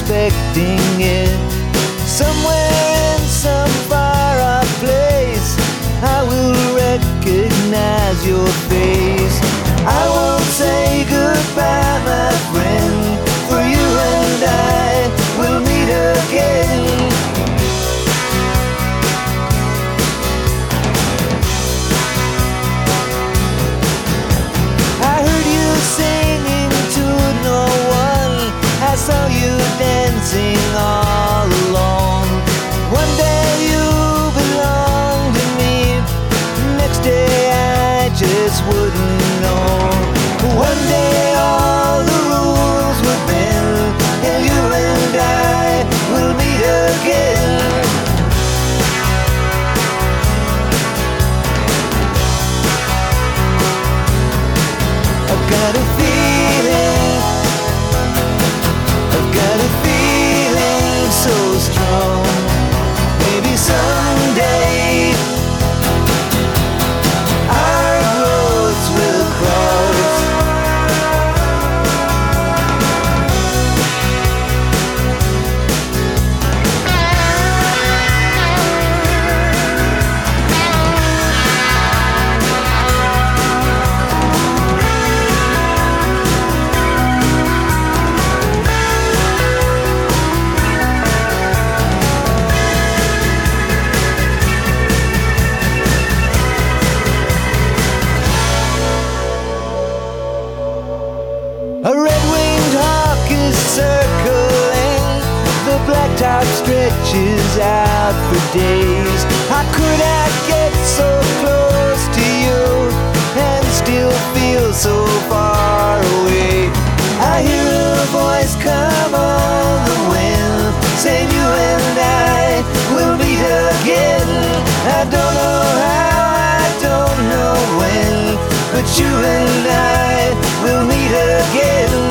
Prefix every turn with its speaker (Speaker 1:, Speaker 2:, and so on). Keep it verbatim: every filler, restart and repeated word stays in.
Speaker 1: expecting it. Somewhere in some far-off place, I will recognize your face. I won't say goodbye, my friend, for you and I will meet again. I heard you singing to no one, I saw you dancing all alone. One day you belonged to me, next day I just wouldn't know. One day all the rules will bend, and you and I will meet again. I've got a feeling, I've got a feeling so strong. Maybe someday our roads will cross. A red-winged hawk is circling, the blacktop stretches out for days. How could I get so close to you and still feel so far away? I hear a voice come on the wind, saying you and I will meet again. I don't know how, I don't know when, but you and I will meet again.